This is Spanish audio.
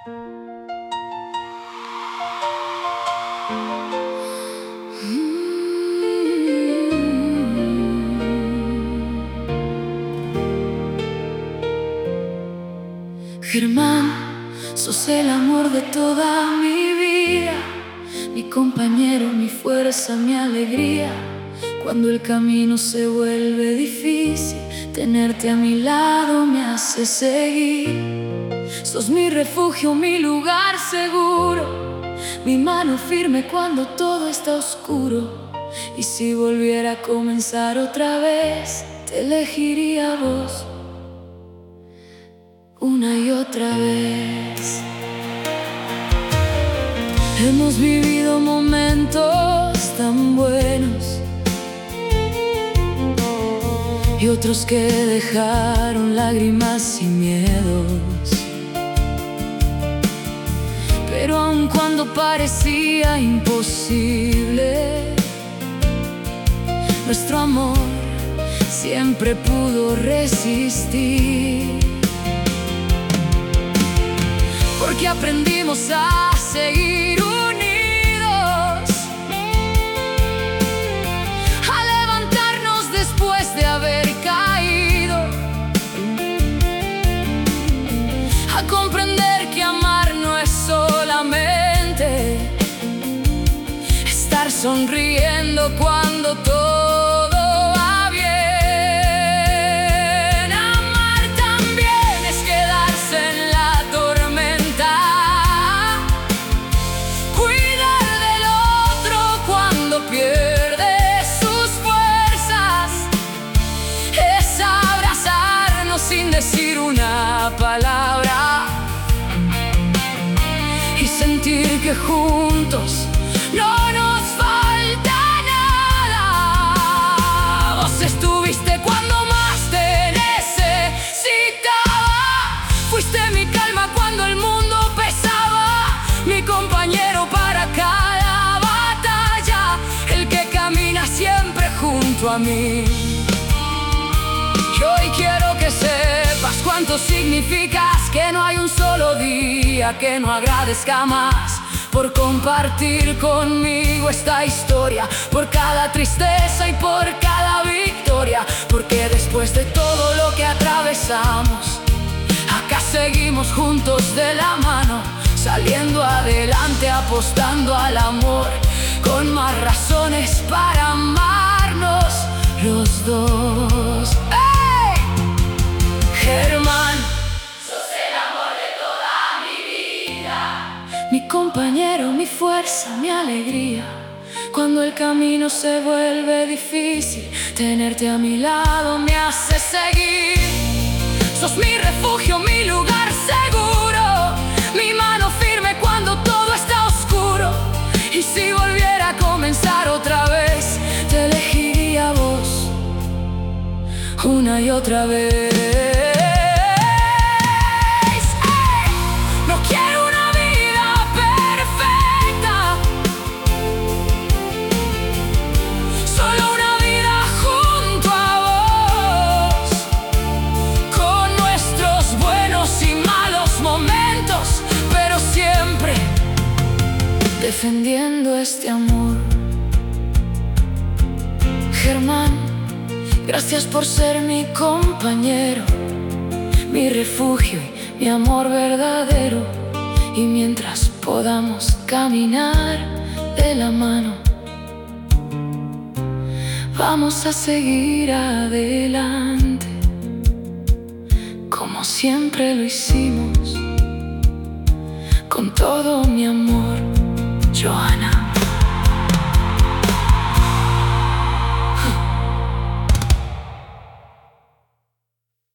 Germán, sos el amor de toda mi vida, mi compañero, mi fuerza, mi alegría. Cuando el camino se vuelve difícil, tenerte a mi lado me hace seguir. Sos mi refugio, mi lugar seguro, mi mano firme cuando todo está oscuro. Y si volviera a comenzar otra vez, te elegiría a vos una y otra vez. Hemos vivido momentos tan buenos y otros que dejaron lágrimas y miedos. Pero aun cuando parecía imposible, nuestro amor siempre pudo resistir. Porque aprendimos a seguir unidos, a levantarnos después de haber caído, a comprender que amar no es solamente estar sonriendo cuando todo va bien. Amar también es quedarse en la tormenta, cuidar del otro cuando pierde sus fuerzas, es abrazarnos sin decir una palabra y sentir que juntos no nos falta nada. Vos estuviste cuando más te necesitaba, fuiste mi calma cuando el mundo pesaba, mi compañero para cada batalla, el que camina siempre junto a mí. Y hoy quiero que sepas cuánto significas, que no hay un solo día que no agradezca más por compartir conmigo esta historia, por cada tristeza y por cada victoria. Porque después de todo lo que atravesamos, acá seguimos juntos de la mano, saliendo adelante, apostando al amor, con más razones para amarnos los dos. ¡Hey! Germán, mi compañero, mi fuerza, mi alegría. Cuando el camino se vuelve difícil, tenerte a mi lado me hace seguir. Sos mi refugio, mi lugar seguro, mi mano firme cuando todo está oscuro. Y si volviera a comenzar otra vez, te elegiría a vos una y otra vez. Defendiendo este amor. Germán, gracias por ser mi compañero, mi refugio y mi amor verdadero. Y mientras podamos caminar de la mano, vamos a seguir adelante, como siempre lo hicimos, con todo mi amor. Johanna.